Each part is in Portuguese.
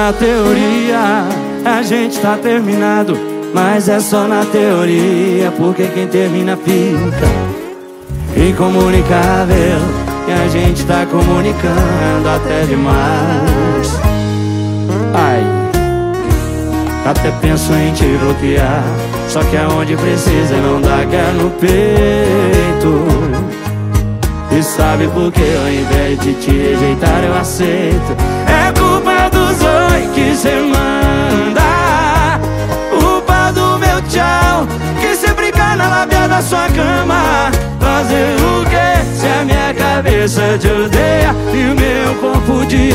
na teoria, a gente tá terminado, mas é só na teoria, porque quem termina fica incomunicável. E a gente tá comunicando até demais. Ai, até penso em te bloquear, só que aonde precisa não dá guerra no peito. E sabe por que ao invés de te rejeitar eu aceito? É culpa dos oi que cê manda, culpa do meu tchau que sempre cai na lábia da sua cama. Fazer o quê se a minha cabeça te odeia e o meu corpo te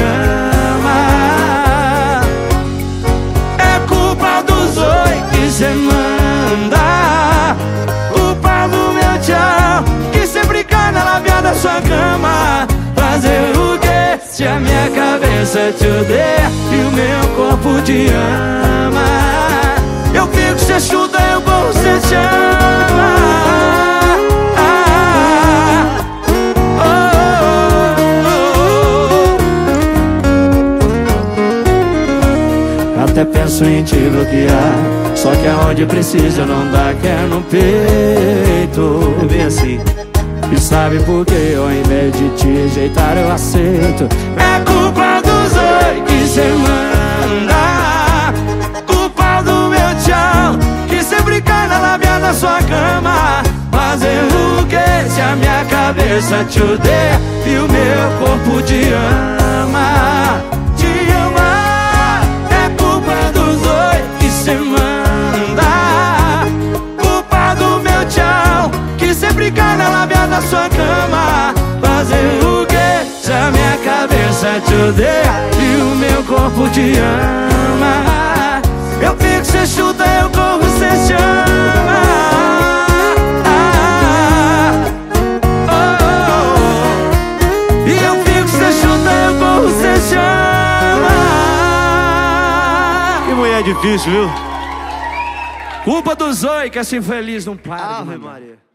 ama? É culpa dos oi que cê manda, culpa do meu tchau que sempre cai na lábia da sua cama. Fazer o quê se a minha cabeça te odeia e o meu corpo te ama? Eu fico, cê chuta, eu corro, cê chama. Até penso em te bloquear, só que aonde precisa não dá quer no peito. É bem assim. E sabe por que ao invés de te rejeitar eu aceito? É culpa dos oi que cê manda, culpa do meu tchau que sempre cai na lábia da sua cama. Fazer o que se a minha cabeça te odeia e o meu corpo te ama? Te ama. É culpa dos oi que cê manda, culpa do meu tchau que sempre cai na lábia da sua cama. Fazer o que se a minha cabeça te odeia e o meu corpo te ama? Eu fico, cê chuta, eu corro, cê chama. E eu fico, cê chuta, eu corro, cê chama. Que mulher difícil, viu? Culpa dos oi que essa infeliz não para. Ave Maria.